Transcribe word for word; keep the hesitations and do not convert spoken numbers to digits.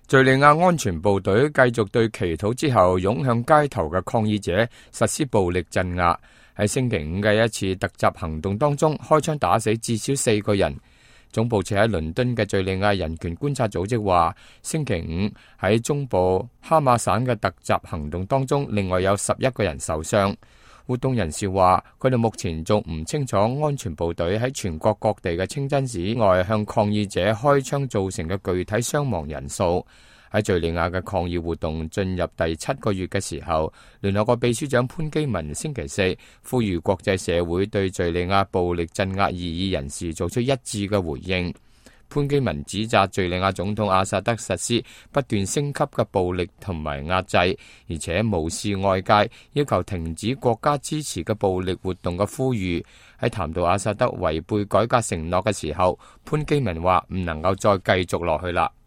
敘利亞安全部隊繼續對祈禱之後湧向街頭嘅抗議者實施暴力鎮壓。喺星期五嘅一次突襲行動當中，開槍打死至少四個人。總部設喺倫敦嘅敘利亞人權觀察組織話，星期五喺中部哈馬省嘅突襲行動當中，另外有十一個人受傷。活動人士話，佢哋目前仲唔清楚安全部隊喺全國各地嘅清真寺外向抗議者開槍造成嘅具體傷亡人數。喺敘利亞嘅抗議活動進入第七個月嘅時候，聯合國秘書長潘基文星期四呼籲國際社會對敘利亞暴力鎮壓異議人士做出一致嘅回應。潘基文指責敘利亞總統阿薩德實施不斷升級嘅暴力同埋壓制，而且無視外界要求停止國家支持嘅暴力活動嘅呼籲。喺談到阿薩德違背改革承諾嘅時候，潘基文話唔能夠再繼續落去啦。